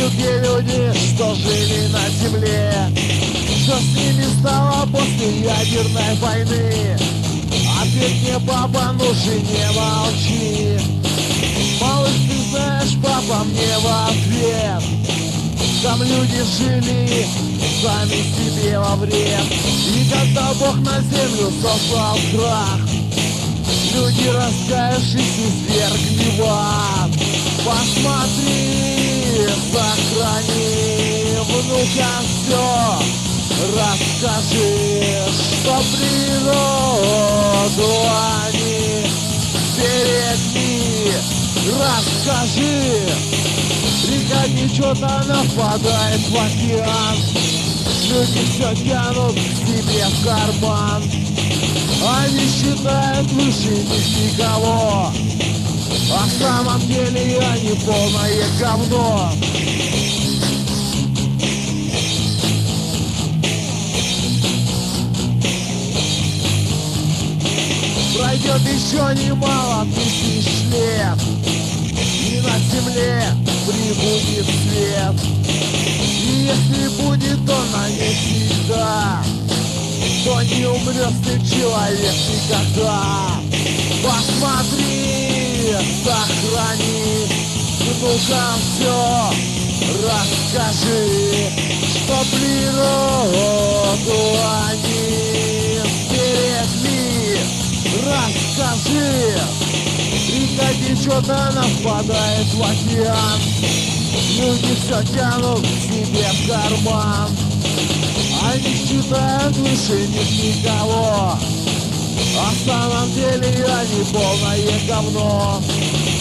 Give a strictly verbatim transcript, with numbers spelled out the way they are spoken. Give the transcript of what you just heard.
другие люди, что жили на земле. Что с ними стало после ядерной войны? Ответь мне, папа, ну же не молчи. Малыш, ты знаешь, папа, мне в ответ: там люди жили сами себе во вред. И когда Бог на землю сослал крах, люди, раскаявшись, извергли в ад. Посмотри, сохрани, внукам все расскажи, что природу они берегли. Расскажи, река нечёто нападает в океан, люди все тянут к себе в карман. Они считают выше них никого, а в самом деле они полное говно. Пройдет еще немало тысяч лет, и на земле прибудет свет. И если будет он на ней всегда, то не умрет ты, человек, никогда. Посмотри, сохрани, внукам все расскажи, что природу они берегли. Расскажи, река течёто нападает в океан, люди все тянут к себе в карман. Они считают выше них никого, а в самом деле они полное говно.